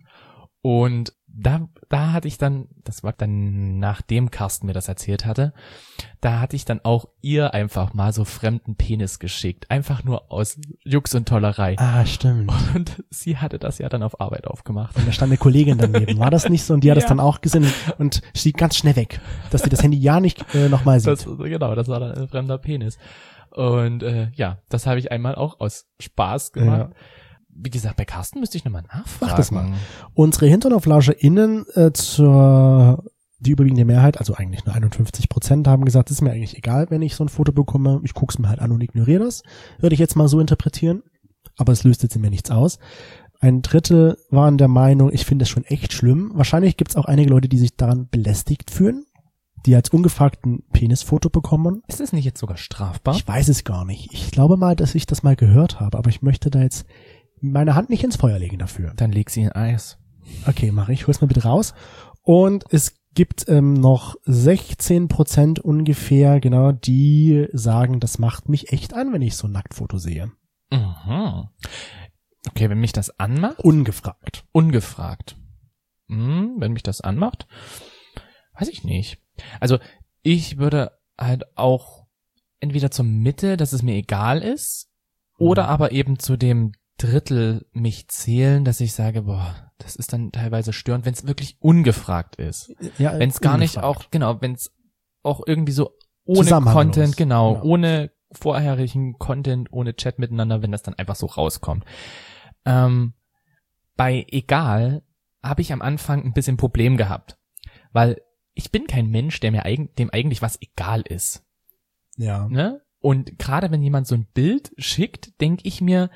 S2: Und da, da hatte ich dann, das war dann nachdem Carsten mir das erzählt hatte, da hatte ich dann auch ihr einfach mal so fremden Penis geschickt. Einfach nur aus Jux und Tollerei.
S1: Ah, stimmt.
S2: Und sie hatte das ja dann auf Arbeit aufgemacht.
S1: Und da stand eine Kollegin daneben. War das nicht so? Und die hat das
S2: Ja.
S1: dann auch gesehen und stieg ganz schnell weg, dass sie das Handy ja nicht äh, nochmal sieht.
S2: Das, genau, das war dann ein fremder Penis. Und äh, ja, das habe ich einmal auch aus Spaß gemacht.
S1: Ja.
S2: Wie gesagt, bei Carsten müsste ich nochmal nachfragen.
S1: Mach das mal. Unsere HinternoflauscherInnen äh, zur, die überwiegende Mehrheit, also eigentlich nur einundfünfzig Prozent, haben gesagt, es ist mir eigentlich egal, wenn ich so ein Foto bekomme. Ich guck's mir halt an und ignoriere das. Würde ich jetzt mal so interpretieren. Aber es löst jetzt in mir nichts aus. Ein Drittel waren der Meinung, ich finde das schon echt schlimm. Wahrscheinlich gibt's auch einige Leute, die sich daran belästigt fühlen, die als ungefragt ein Penisfoto bekommen.
S2: Ist das nicht jetzt sogar strafbar?
S1: Ich weiß es gar nicht. Ich glaube mal, dass ich das mal gehört habe, aber ich möchte da jetzt meine Hand nicht ins Feuer legen dafür.
S2: Dann leg sie in Eis.
S1: Okay, mache ich. Hol's mal bitte raus. Und es gibt ähm, noch sechzehn Prozent ungefähr, genau, die sagen, das macht mich echt an, wenn ich so ein Nacktfoto sehe.
S2: Mhm. Okay, wenn mich das anmacht,
S1: Ungefragt.
S2: ungefragt. Hm, wenn mich das anmacht, weiß ich nicht. Also ich würde halt auch entweder zur Mitte, dass es mir egal ist, oder
S1: Mhm.
S2: aber eben zu dem Drittel mich zählen, dass ich sage, boah, das ist dann teilweise störend, wenn es wirklich ungefragt ist.
S1: Ja,
S2: Wenn es gar nicht
S1: ungefragt.
S2: auch, genau, wenn es auch irgendwie so ohne
S1: Zusammenhanglos.
S2: Content, genau,
S1: Genau.
S2: ohne vorherigen Content, ohne Chat miteinander, wenn das dann einfach so rauskommt. Ähm, bei egal habe ich am Anfang ein bisschen Problem gehabt, weil ich bin kein Mensch, der mir eigen, dem eigentlich was egal ist,
S1: Ja.
S2: ne? Und gerade wenn jemand so ein Bild schickt, denke ich mir,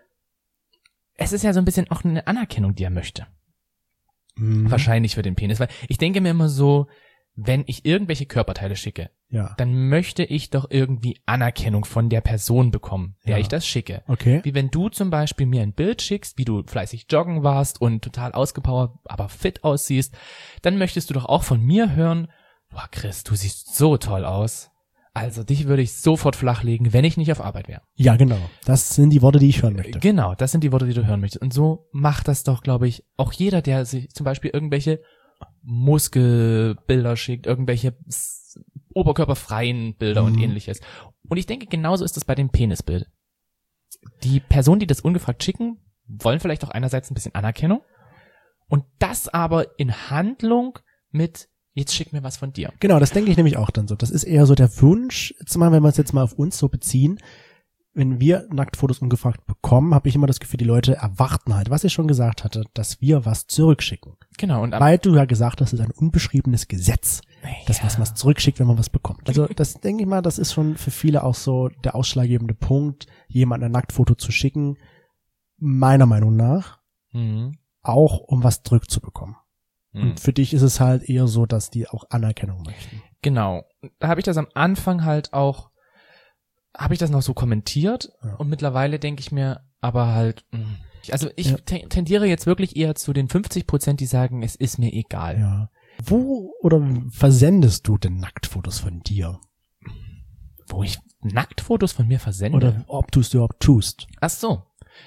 S2: es ist ja so ein bisschen auch eine Anerkennung, die er möchte.
S1: Mhm.
S2: Wahrscheinlich für den Penis, weil ich denke mir immer so, wenn ich irgendwelche Körperteile schicke,
S1: Ja.
S2: dann möchte ich doch irgendwie Anerkennung von der Person bekommen, der
S1: Ja.
S2: ich das schicke.
S1: Okay.
S2: Wie wenn du zum Beispiel mir ein Bild schickst, wie du fleißig joggen warst und total ausgepowert, aber fit aussiehst, dann möchtest du doch auch von mir hören, boah Chris, du siehst so toll aus. Also dich würde ich sofort flachlegen, wenn ich nicht auf Arbeit wäre.
S1: Ja, genau. Das sind die Worte, die ich hören möchte.
S2: Genau, das sind die Worte, die du hören möchtest. Und so macht das doch, glaube ich, auch jeder, der sich zum Beispiel irgendwelche Muskelbilder schickt, irgendwelche s- oberkörperfreien Bilder und
S1: Mhm.
S2: ähnliches. Und ich denke, genauso ist es bei dem Penisbild. Die Personen, die das ungefragt schicken, wollen vielleicht auch einerseits ein bisschen Anerkennung und das aber in Handlung mit, jetzt schick mir was von dir.
S1: Genau, das denke ich nämlich auch dann so. Das ist eher so der Wunsch, jetzt mal, wenn wir es jetzt mal auf uns so beziehen, wenn wir Nacktfotos ungefragt bekommen, habe ich immer das Gefühl, die Leute erwarten halt, was ich schon gesagt hatte, dass wir was zurückschicken.
S2: Genau, und am
S1: Weil du ja gesagt hast, es ist ein unbeschriebenes Gesetz, dass
S2: Ja.
S1: man was zurückschickt, wenn man was bekommt. Also das denke ich mal, das ist schon für viele auch so der ausschlaggebende Punkt, jemand ein Nacktfoto zu schicken, meiner Meinung nach,
S2: Mhm.
S1: auch um was zurückzubekommen.
S2: Mhm.
S1: Und für dich ist es halt eher so, dass die auch Anerkennung möchten.
S2: Genau. Da habe ich das am Anfang halt auch, habe ich das noch so kommentiert
S1: Ja.
S2: und mittlerweile denke ich mir aber halt, mh, also ich
S1: Ja.
S2: te- tendiere jetzt wirklich eher zu den fünfzig Prozent, die sagen, es ist mir egal.
S1: Ja. Wo oder versendest du denn Nacktfotos von dir?
S2: Wo ich Nacktfotos von mir versende.
S1: Oder ob du es überhaupt tust?
S2: Ach so.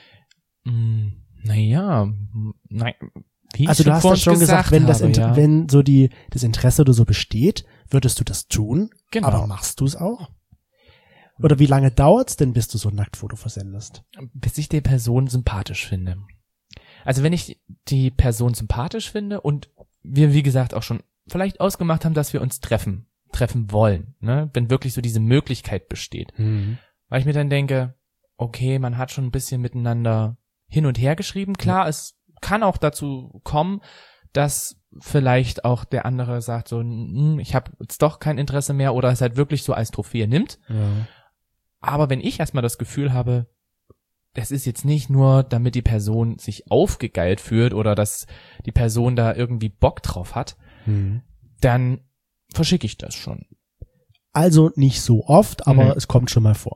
S2: Hm, naja, hm, nein. Wie ich
S1: Also du hast
S2: vorhin
S1: das schon gesagt, wenn das
S2: habe,
S1: Inter-
S2: ja.
S1: wenn so die das Interesse oder so besteht, würdest du das tun?
S2: Genau.
S1: Aber machst du es auch? Oder wie lange dauert's denn, bis du so ein Nacktfoto versendest?
S2: bis ich die Person sympathisch finde. Also wenn ich die Person sympathisch finde und wir, wie gesagt, auch schon vielleicht ausgemacht haben, dass wir uns treffen, treffen wollen, ne, wenn wirklich so diese Möglichkeit besteht. Weil ich mir dann denke, okay, man hat schon ein bisschen miteinander hin und her geschrieben. Klar, es kann auch dazu kommen, dass vielleicht auch der andere sagt so, hm, ich habe jetzt doch kein Interesse mehr oder es halt wirklich so als Trophäe nimmt.
S1: Ja.
S2: Aber wenn ich erstmal das Gefühl habe, das ist jetzt nicht nur, damit die Person sich aufgegeilt fühlt oder dass die Person da irgendwie Bock drauf hat,
S1: Hm.
S2: dann verschicke ich das schon.
S1: Also nicht so oft, aber
S2: Mhm.
S1: es kommt schon mal vor.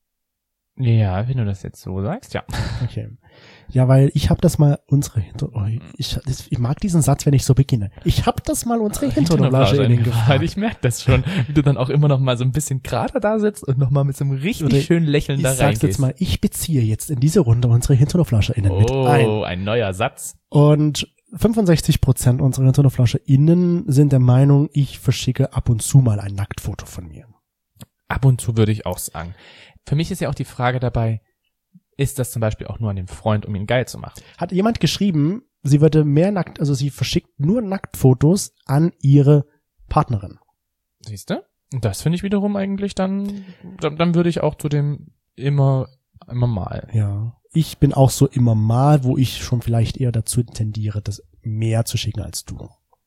S2: Ja, wenn du das jetzt so sagst, ja.
S1: Okay. Ja, weil ich habe das mal unsere Hinter... Oh, ich, das, ich mag diesen Satz, wenn ich so beginne. Ich habe das mal unsere Hinterflasche in den gefragt.
S2: Ich merke das schon, wie du dann auch immer noch mal so ein bisschen gerader da sitzt und noch mal mit so einem richtig
S1: Oder
S2: schönen Lächeln
S1: Ich
S2: da
S1: sag's jetzt
S2: reingehst.
S1: mal, ich beziehe jetzt in diese Runde unsere HinterflascherInnen mit ein.
S2: Oh, ein neuer Satz.
S1: Und fünfundsechzig Prozent unserer HinterflascherInnen sind der Meinung, ich verschicke ab und zu mal ein Nacktfoto von mir.
S2: Ab und zu würde ich auch sagen. Für mich ist ja auch die Frage dabei, ist das zum Beispiel auch nur an dem Freund, um ihn geil zu machen?
S1: Hat jemand geschrieben, sie würde mehr nackt, also sie verschickt nur Nacktfotos an ihre Partnerin.
S2: Siehst du? Und das finde ich wiederum eigentlich dann, dann, dann würde ich auch zu dem immer, immer mal.
S1: Ja. Ich bin auch so immer mal, wo ich schon vielleicht eher dazu tendiere, das mehr zu schicken als du.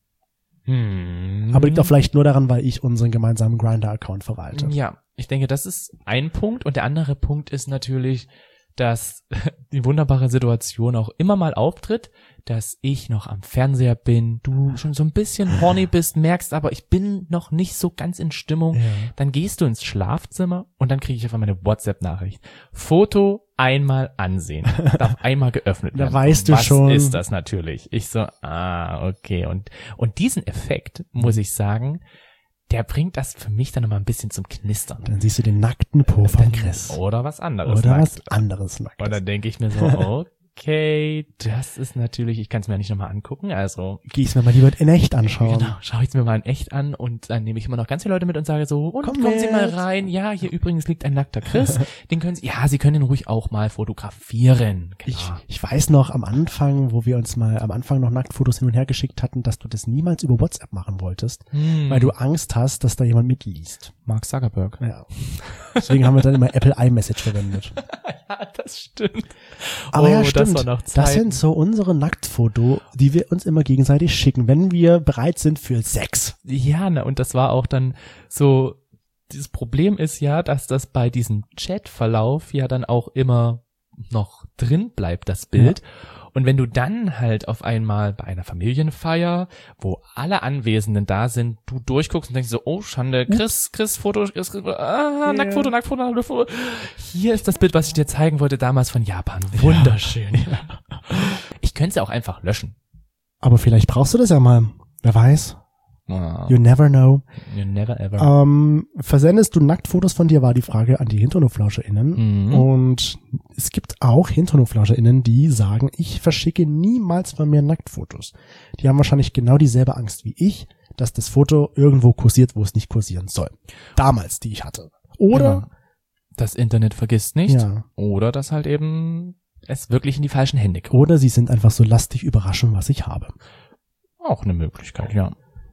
S2: Hm.
S1: Aber liegt auch vielleicht nur daran, weil ich unseren gemeinsamen Grindr-Account verwalte.
S2: Ja, ich denke, das ist ein Punkt. Und der andere Punkt ist natürlich, dass die wunderbare Situation auch immer mal auftritt, dass ich noch am Fernseher bin, du schon so ein bisschen horny bist, merkst aber, ich bin noch nicht so ganz in Stimmung.
S1: Ja.
S2: Dann gehst du ins Schlafzimmer und dann kriege ich einfach meine WhatsApp-Nachricht. Foto einmal ansehen. Darf einmal geöffnet
S1: Da
S2: werden.
S1: weißt du
S2: Was
S1: schon.
S2: ist das natürlich? Ich so, ah, okay. Und, und diesen Effekt, muss ich sagen, der bringt das für mich dann nochmal ein bisschen zum Knistern.
S1: Dann siehst du den nackten Po von Chris.
S2: Oder was anderes.
S1: Oder
S2: nackt.
S1: was anderes Nacktes.
S2: Und dann denke ich mir so, okay, das ist natürlich, ich kann es mir nicht nochmal angucken, also
S1: Geh's mir mal lieber in echt anschauen.
S2: genau, schaue ich es mir mal in echt an und dann nehme ich immer noch ganz viele Leute mit und sage so, und
S1: Komm
S2: kommen Sie mal
S1: mit.
S2: rein, ja, hier übrigens liegt ein nackter Chris, den können Sie, ja, Sie können ihn ruhig auch mal fotografieren. Genau.
S1: Ich, ich weiß noch am Anfang, wo wir uns mal am Anfang noch Nacktfotos hin und her geschickt hatten, dass du das niemals über WhatsApp machen wolltest,
S2: Hm.
S1: weil du Angst hast, dass da jemand mitliest.
S2: Mark Zuckerberg.
S1: Ja. Deswegen haben wir dann immer Apple iMessage verwendet.
S2: Ja, das stimmt.
S1: Aber
S2: oh,
S1: ja,
S2: das
S1: stimmt.
S2: war noch
S1: Das,
S2: Zeiten.
S1: sind so unsere Nacktfoto, die wir uns immer gegenseitig schicken, wenn wir bereit sind für Sex.
S2: Ja, ne, und das war auch dann so, dieses Problem ist ja, dass das bei diesem Chatverlauf ja dann auch immer noch drin bleibt, das Bild. Und wenn du dann halt auf einmal bei einer Familienfeier, wo alle Anwesenden da sind, du durchguckst und denkst so, oh Schande, Chris, Chris, Foto, Chris, Chris, ah, Nacktfoto, Nacktfoto, Nacktfoto. Hier ist das Bild, was ich dir zeigen wollte damals von Japan. Wunderschön. Ja. Ich könnte es ja auch einfach löschen.
S1: Aber vielleicht brauchst du das ja mal. Wer weiß.
S2: Wow.
S1: You never know.
S2: You never ever.
S1: Ähm, versendest du Nacktfotos von dir, war die Frage an die HinternoflauscherInnen.
S2: Mhm.
S1: Und es gibt auch HinternoflauscherInnen, die sagen, ich verschicke niemals von mir Nacktfotos. Die haben wahrscheinlich genau dieselbe Angst wie ich, dass das Foto irgendwo kursiert, wo es nicht kursieren soll. Damals, die ich hatte. Oder,
S2: Genau. Das Internet vergisst nicht.
S1: ja,
S2: Oder dass halt eben es wirklich in die falschen Hände kommt.
S1: oder sie sind einfach so lastig überraschen, was ich habe.
S2: Auch eine Möglichkeit, ja.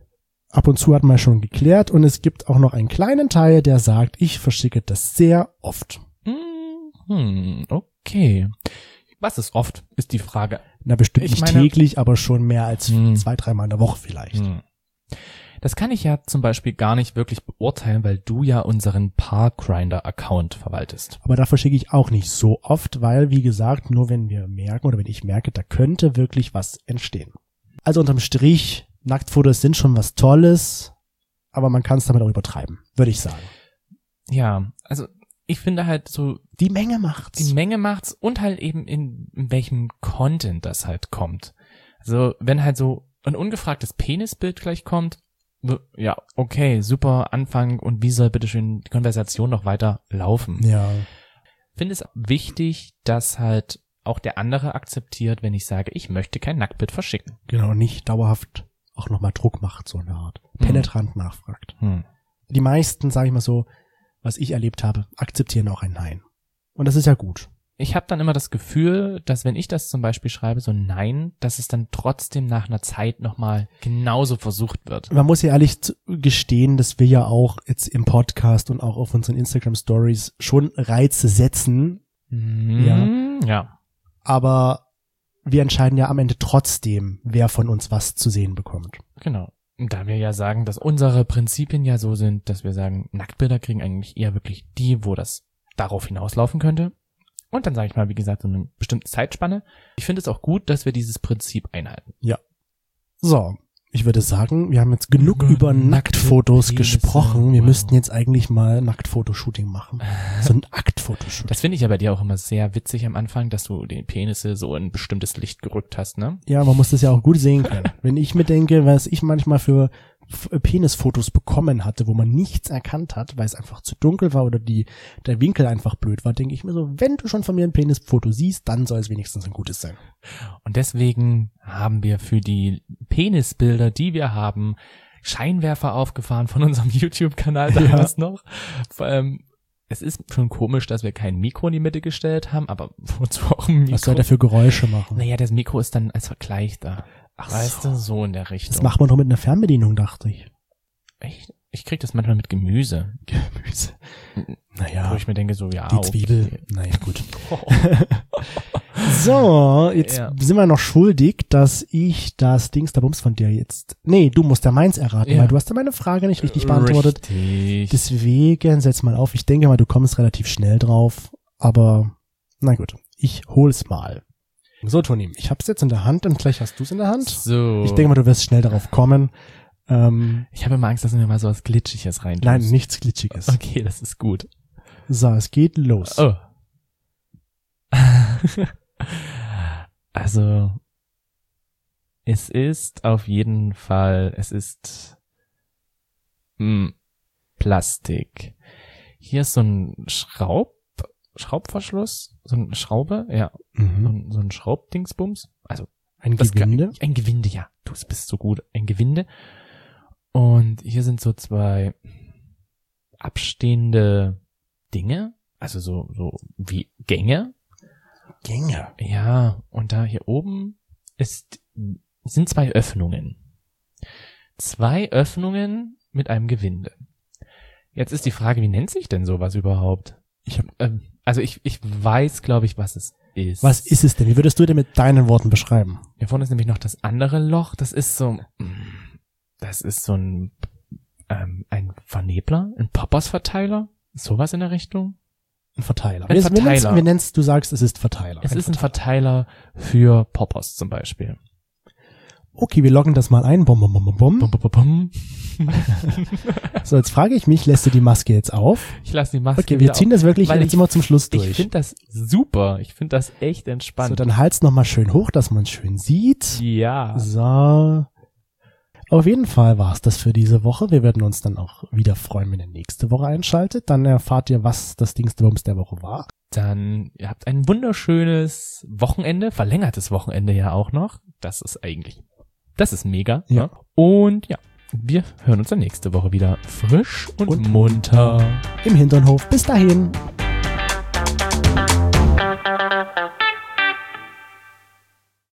S1: Ab und zu hat man schon geklärt und es gibt auch noch einen kleinen Teil, der sagt, ich verschicke das sehr oft.
S2: Hm, okay. Was ist oft, ist die Frage.
S1: Na, bestimmt
S2: Ich
S1: nicht
S2: meine-
S1: täglich, aber schon mehr als
S2: Hm.
S1: zwei, dreimal in der Woche vielleicht.
S2: Hm. Das kann ich ja zum Beispiel gar nicht wirklich beurteilen, weil du ja unseren Parkgrinder-Account verwaltest.
S1: Aber da verschicke ich auch nicht so oft, weil, wie gesagt, nur wenn wir merken oder wenn ich merke, da könnte wirklich was entstehen. Also unterm Strich, Nacktfotos sind schon was Tolles, aber man kann es damit auch übertreiben, würde ich sagen.
S2: Ja, also ich finde halt so,
S1: Die Menge macht's.
S2: die Menge macht's und halt eben in, in welchem Content das halt kommt. Also wenn halt so ein ungefragtes Penisbild gleich kommt, w- ja, okay, super Anfang und wie soll bitteschön die Konversation noch weiter laufen?
S1: Ja.
S2: Ich finde es wichtig, dass halt auch der andere akzeptiert, wenn ich sage, ich möchte kein Nacktbild verschicken.
S1: Genau, nicht dauerhaft auch nochmal Druck macht, so eine Art. Penetrant nachfragt.
S2: Hm.
S1: Die meisten, sage ich mal so, was ich erlebt habe, akzeptieren auch ein Nein. Und das ist ja gut.
S2: Ich habe dann immer das Gefühl, dass wenn ich das zum Beispiel schreibe, so Nein, dass es dann trotzdem nach einer Zeit nochmal genauso versucht wird.
S1: Man muss ja ehrlich zu- gestehen, dass wir ja auch jetzt im Podcast und auch auf unseren Instagram Stories schon Reize setzen,
S2: Ja. Ja.
S1: aber wir entscheiden ja am Ende trotzdem, wer von uns was zu sehen bekommt.
S2: Genau. Und da wir ja sagen, dass unsere Prinzipien ja so sind, dass wir sagen, Nacktbilder kriegen eigentlich eher wirklich die, wo das darauf hinauslaufen könnte. Und dann sage ich mal, wie gesagt, so eine bestimmte Zeitspanne. Ich finde es auch gut, dass wir dieses Prinzip einhalten.
S1: Ja. So, ich würde sagen, wir haben jetzt genug über, über Nacktfotos Penisse. gesprochen. Wir wow. müssten jetzt eigentlich mal Nacktfotoshooting machen. So ein Aktfotoshooting.
S2: Das finde ich ja bei dir auch immer sehr witzig am Anfang, dass du den Penisse so in ein bestimmtes Licht gerückt hast, ne?
S1: Ja, man muss das ja auch gut sehen können. Wenn ich mir denke, was ich manchmal für Penisfotos bekommen hatte, wo man nichts erkannt hat, weil es einfach zu dunkel war oder die der Winkel einfach blöd war, denke ich mir so, wenn du schon von mir ein Penisfoto siehst, dann soll es wenigstens ein gutes sein.
S2: Und deswegen haben wir für die Penisbilder, die wir haben, Scheinwerfer aufgefahren von unserem YouTube-Kanal damals ja. noch. Vor allem, es ist schon komisch, dass wir kein Mikro in die Mitte gestellt haben, aber wozu auch ein Mikro?
S1: Was soll der für Geräusche machen?
S2: Naja, das Mikro ist dann als Vergleich da. Ach weißt so. du, so in der Richtung.
S1: Das macht man doch mit einer Fernbedienung, dachte ich.
S2: Echt? Ich krieg das manchmal mit Gemüse.
S1: Gemüse. Naja.
S2: Wo ich mir denke so, ja,
S1: die Zwiebel. Okay. Naja, gut. So, jetzt ja. sind wir noch schuldig, dass ich das Dingsterbums von dir jetzt... Nee, du musst ja meins erraten, ja. weil du hast ja meine Frage nicht richtig beantwortet.
S2: Richtig.
S1: Deswegen, setz mal auf. Ich denke mal, du kommst relativ schnell drauf. Aber, na gut, ich hol's mal. So, Toni, ich hab's jetzt in der Hand und gleich hast du's in der Hand.
S2: So.
S1: Ich denke mal, du wirst schnell darauf kommen. Ähm,
S2: ich habe immer Angst, dass du mir mal so was Glitschiges rein tust.
S1: Nein, nichts Glitschiges.
S2: Okay, das ist gut.
S1: So, es geht los.
S2: Oh. Also, es ist auf jeden Fall, es ist mh, Plastik. Hier ist so ein Schraub, Schraubverschluss, so eine Schraube, ja,
S1: mhm.
S2: so, ein, so ein Schraubdingsbums. Also
S1: ein Gewinde?
S2: Kann, ein Gewinde, ja. Du bist so gut. Ein Gewinde. Und hier sind so zwei abstehende Dinge, also so so wie Gänge.
S1: Gänge?
S2: Ja, und da hier oben ist sind zwei Öffnungen. Zwei Öffnungen mit einem Gewinde. Jetzt ist die Frage, wie nennt sich denn sowas überhaupt? Ich hab, ähm, also ich ich weiß, glaube ich, was es ist.
S1: Was ist es denn? Wie würdest du denn mit deinen Worten beschreiben?
S2: Hier vorne ist nämlich noch das andere Loch. Das ist so, das ist so ein ähm, ein Vernebler, ein Poppers-Verteiler, sowas in der Richtung.
S1: Ein Verteiler.
S2: Ein
S1: wir,
S2: Verteiler.
S1: Wir, wir nennst, du sagst, es ist Verteiler.
S2: Es
S1: ein
S2: ist
S1: Verteiler.
S2: ein Verteiler für Poppers zum Beispiel.
S1: Okay, wir loggen das mal ein. Bom, bom, bom, bom.
S2: Bom, bom, bom.
S1: So, jetzt frage ich mich, lässt du die Maske jetzt auf?
S2: Ich lasse die Maske
S1: Okay, wir ziehen
S2: auf,
S1: das wirklich jetzt ich, immer zum Schluss durch.
S2: Ich finde das super. Ich finde das echt entspannt.
S1: So, dann halt's nochmal schön hoch, dass man es schön sieht.
S2: Ja.
S1: So. Auf jeden Fall war's das für diese Woche. Wir werden uns dann auch wieder freuen, wenn ihr nächste Woche einschaltet. Dann erfahrt ihr, was das Dingsterbums der Woche war.
S2: Dann, ihr habt ein wunderschönes Wochenende, verlängertes Wochenende ja auch noch. Das ist eigentlich, das ist mega.
S1: Ja.
S2: Ne? Und ja, wir hören uns dann nächste Woche wieder frisch und, und munter
S1: im Hinternhof. Bis dahin.